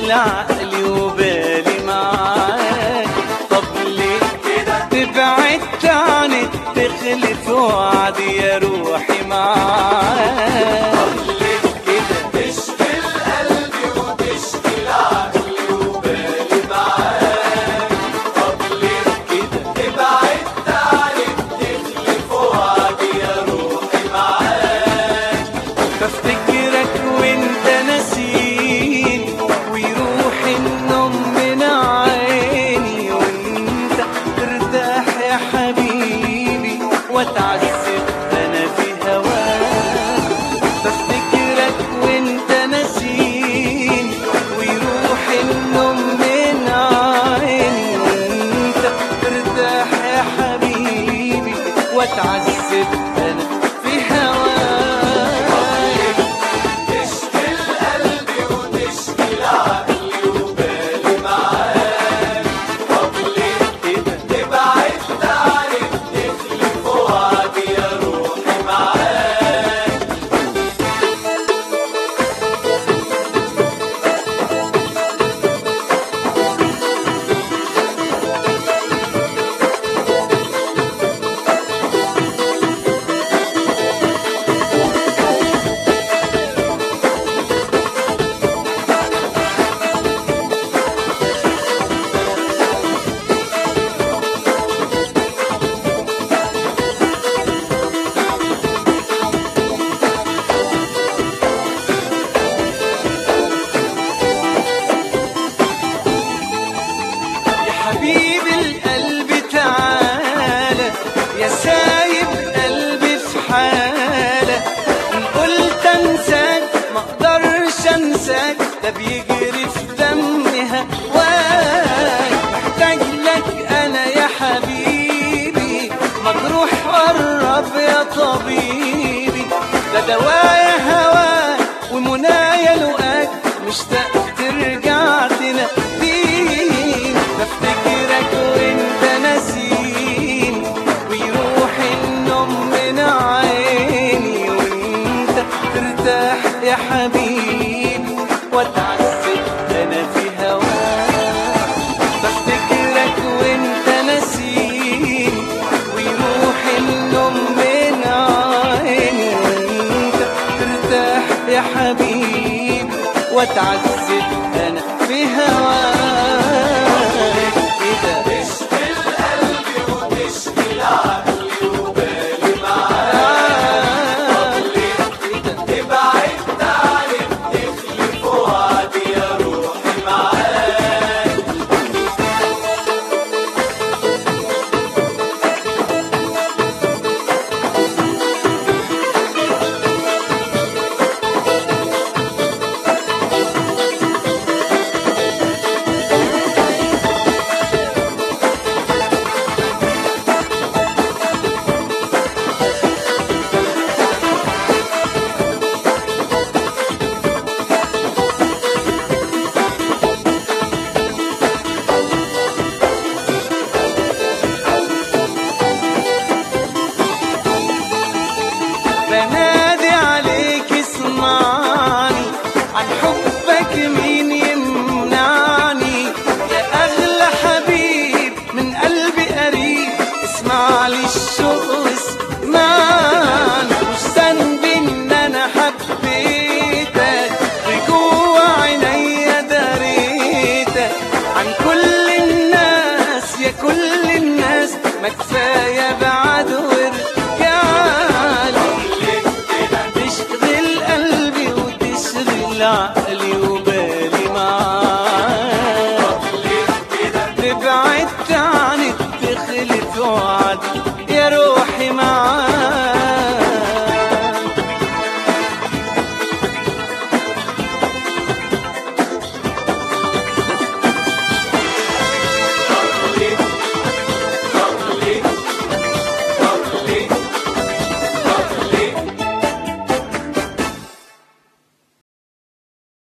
تشغل عقلي وبالي معاك. طب ليه كده تبعد عني تخلف وعدي يا روحي معاك؟ طب ليه كده تشغل قلبي وتشغل عقلي وبالي معاك؟ طب ليه كده تبعد عني تخلف وعدي يا روحي معاك؟ بفتكرك وانت ناسيني ويروح النوم من عيني وانت ترتاح يا حبيبي واتعذب انا في هواك. بفتكرك وانت ناسيني ويروح النوم من عيني وانت ترتاح يا حبيبي واتعذب انا في هواك. حبيب القلب تعالى يا سايب قلبي في حالة. إن قلت انساك ما اقدرش انساك ده بيجري في دمي هواك. محتاج لك انا يا حبيبي ما تروح قرب يا طبيبي. ده دوايا هواك ومنايا لقاك مشتاق ترجع تناديني. بفتكرك وانت ناسيني ويروح النوم من عيني وانت ترتاح يا حبيبي واتعذب انا في هواك. بفتكرك وانت ناسيني ويروح النوم من عيني وانت ترتاح يا حبيبي واتعذب انا في هواك. بنادي عليك اسمعني عن حبك مين يمنعني. يا أغلى حبيب من قلبي قريب اسمع لي الشوق واسمعني. مش ذنبي إن أنا حبيتك وجوا عينيا دريتك عن كل الناس يا كل الناس ما كفاية بعد ورجعلي. تشغل قلبي وتشغل عقلي